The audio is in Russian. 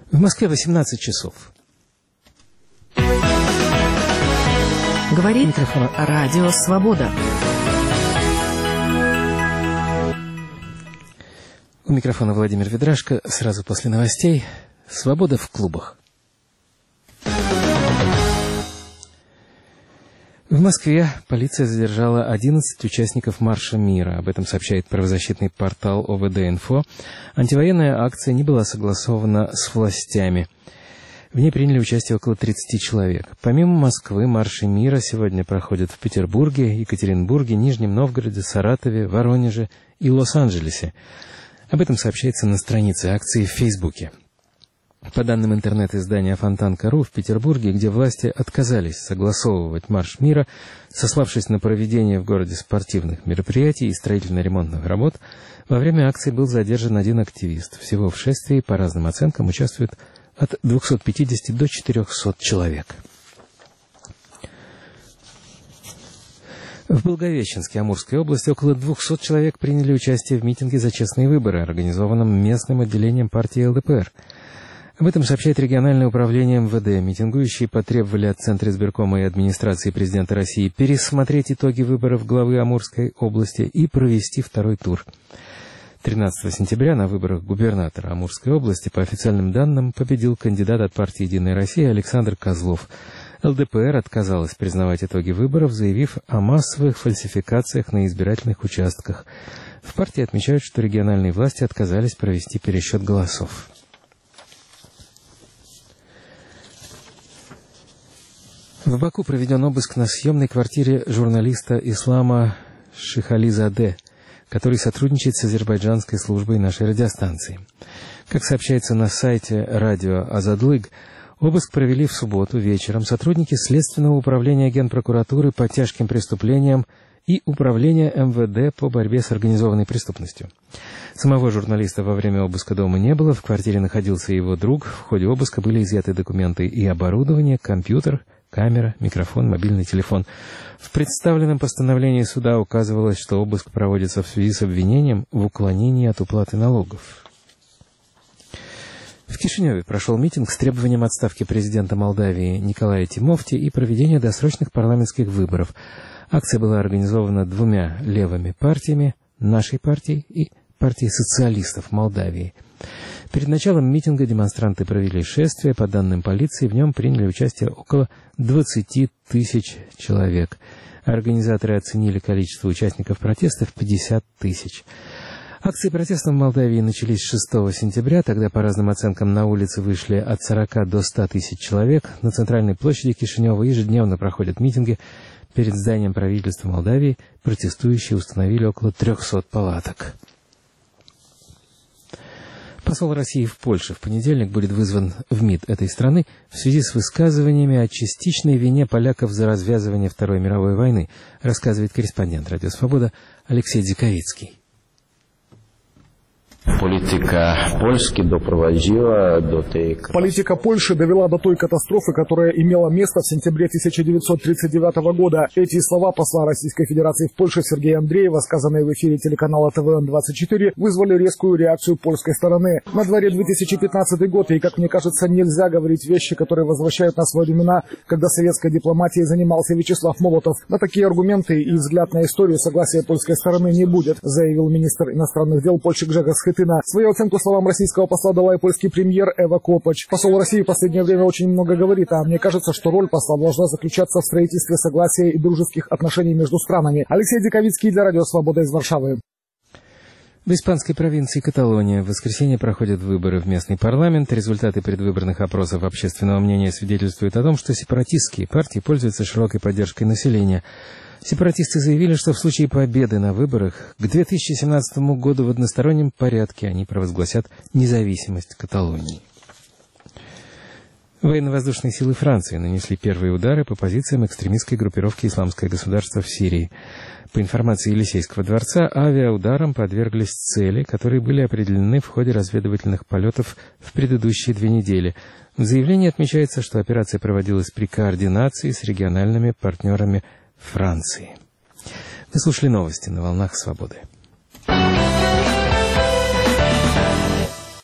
В Москве 18 часов. Говорит микрофон «Радио Свобода». У микрофона Владимир Ведрашко. Сразу после новостей. Свобода в клубах. В Москве полиция задержала 11 участников Марша мира. Об этом сообщает правозащитный портал ОВД-Инфо. Антивоенная акция не была согласована с властями. В ней приняли участие около 30 человек. Помимо Москвы, марши мира сегодня проходят в Петербурге, Екатеринбурге, Нижнем Новгороде, Саратове, Воронеже и Лос-Анджелесе. Об этом сообщается на странице акции в Фейсбуке. По данным интернет-издания Фонтанка.ру, в Петербурге, где власти отказались согласовывать марш мира, сославшись на проведение в городе спортивных мероприятий и строительно-ремонтных работ, во время акции был задержан один активист. Всего в шествии, по разным оценкам, участвует от 250 до 400 человек. В Благовещенске Амурской области около 200 человек приняли участие в митинге за честные выборы, организованном местным отделением партии ЛДПР. Об этом сообщает региональное управление МВД. Митингующие потребовали от Центра избиркома и администрации президента России пересмотреть итоги выборов главы Амурской области и провести второй тур. 13 сентября на выборах губернатора Амурской области, по официальным данным, победил кандидат от партии «Единая Россия» Александр Козлов. ЛДПР отказалась признавать итоги выборов, заявив о массовых фальсификациях на избирательных участках. В партии отмечают, что региональные власти отказались провести пересчет голосов. В Баку проведен обыск на съемной квартире журналиста Ислама Шихализаде, который сотрудничает с азербайджанской службой нашей радиостанции. Как сообщается на сайте радио Азадлык, обыск провели в субботу вечером сотрудники Следственного управления Генпрокуратуры по тяжким преступлениям и Управления МВД по борьбе с организованной преступностью. Самого журналиста во время обыска дома не было, в квартире находился его друг. В ходе обыска были изъяты документы и оборудование, компьютер, камера, микрофон, мобильный телефон. В представленном постановлении суда указывалось, что обыск проводится в связи с обвинением в уклонении от уплаты налогов. В Кишиневе прошел митинг с требованием отставки президента Молдавии Николая Тимофти и проведения досрочных парламентских выборов. Акция была организована двумя левыми партиями, нашей партией и партией социалистов Молдавии. Перед началом митинга демонстранты провели шествие. По данным полиции, в нем приняли участие около 20 тысяч человек. Организаторы оценили количество участников протеста в 50 тысяч. Акции протеста в Молдавии начались 6 сентября. Тогда, по разным оценкам, на улицы вышли от 40 до 100 тысяч человек. На центральной площади Кишинева ежедневно проходят митинги. Перед зданием правительства Молдавии протестующие установили около 300 палаток. Посол России в Польше в понедельник будет вызван в МИД этой страны в связи с высказываниями о частичной вине поляков за развязывание Второй мировой войны, рассказывает корреспондент «Радио Свобода» Алексей Дзиковицкий. Политика Польши довела до той катастрофы, которая имела место в сентябре 1939 года. Эти слова посла Российской Федерации в Польше Сергея Андреева, сказанные в эфире телеканала ТВН-24, вызвали резкую реакцию польской стороны. На дворе 2015 год, и, как мне кажется, нельзя говорить вещи, которые возвращают нас во времена, когда советской дипломатией занимался Вячеслав Молотов. На такие аргументы и взгляд на историю согласия польской стороны не будет, заявил министр иностранных дел Польши Гrzegorz Schetyna. Свою оценку словам российского посла дала и польский премьер Эва Копач. Посол России в последнее время очень много говорит, а мне кажется, что роль посла должна заключаться в строительстве согласия и дружеских отношений между странами. Алексей Дзиковицкий для Радио Свобода из Варшавы. В испанской провинции Каталония в воскресенье проходят выборы в местный парламент. Результаты предвыборных опросов общественного мнения свидетельствуют о том, что сепаратистские партии пользуются широкой поддержкой населения. Сепаратисты заявили, что в случае победы на выборах к 2017 году в одностороннем порядке они провозгласят независимость Каталонии. Военно-воздушные силы Франции нанесли первые удары по позициям экстремистской группировки «Исламское государство» в Сирии. По информации Елисейского дворца, авиаударам подверглись цели, которые были определены в ходе разведывательных полетов в предыдущие 2 недели. В заявлении отмечается, что операция проводилась при координации с региональными партнерами Франции. Вы слушали новости на «Волнах Свободы».